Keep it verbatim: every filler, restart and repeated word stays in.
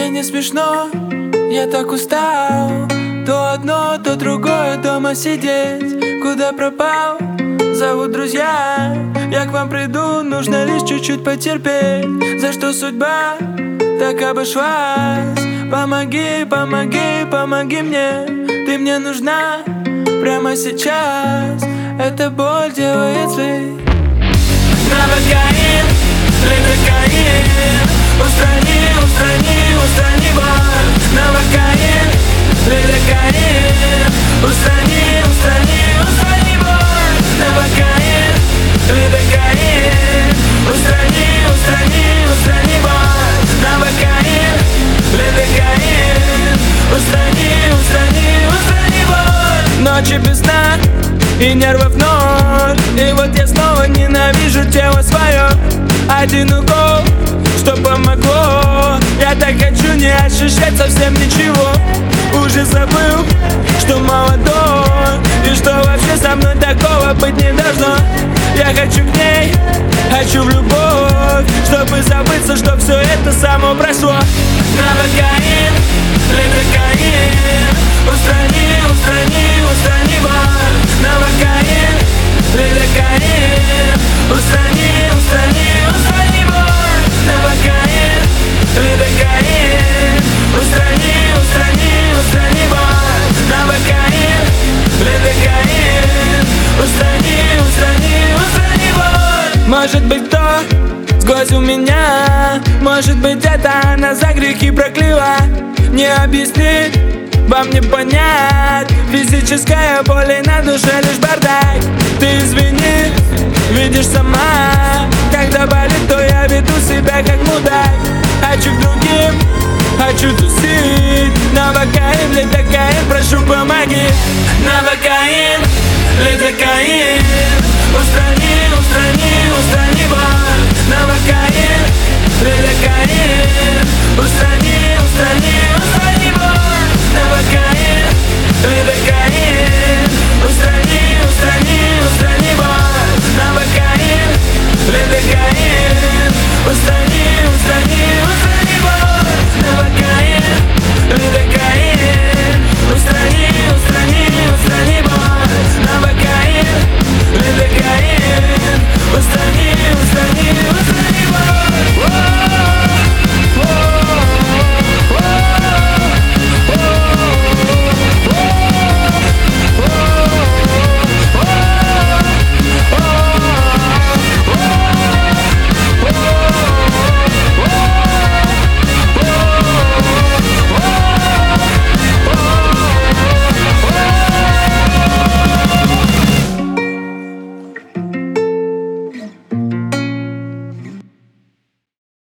Мне не смешно, я так устал. То одно, то другое, дома сидеть. Куда пропал? Зовут друзья. Я к вам приду, нужно лишь чуть-чуть потерпеть. За что судьба так обошлась? Помоги, помоги, помоги мне. Ты мне нужна прямо сейчас. Эта боль делает злей. Навокаин, лидокаин. Устрани, устрани, устрани боль. Навокаин, лидокаин. Устрани, устрани, устрани боль. Навокаин, лидокаин. Устрани, устрани, устрани боль. Навокаин, лидокаин. Устрани, устрани, устрани боль. Ночи без сна и нервов ноль. И вот я снова ненавижу тело свое. Один укол, что помогло. Я так хочу не ощущать совсем ничего. Уже забыл, что молодой. И что вообще со мной такого быть не должно. Я хочу к ней, хочу в любовь, чтобы забыться, что все это само прошло. Навокаин, лидокаин. Устрани, устрани, устрани боль. Навокаин, лидокаин. Устрани, устрани, устрани боль. Навокаин, лидокаин. Устрани, устрани, устрани боль. Навокаин, лидокаин. Устрани, устрани, устрани боль. Может быть, кто сглазил меня? Может быть, это она за грехи прокляла? Не объяснит, вам не понять. Физическая боль и на душе лишь бардак. Ты извини, видишь сама. Когда болит, то я веду себя как мудак. Хочу к другим, хочу тусить. Навокаин, лидокаин, прошу помоги. Навокаин, лидокаин. Устрани, устрани, устрани боль. Навокаин, лидокаин.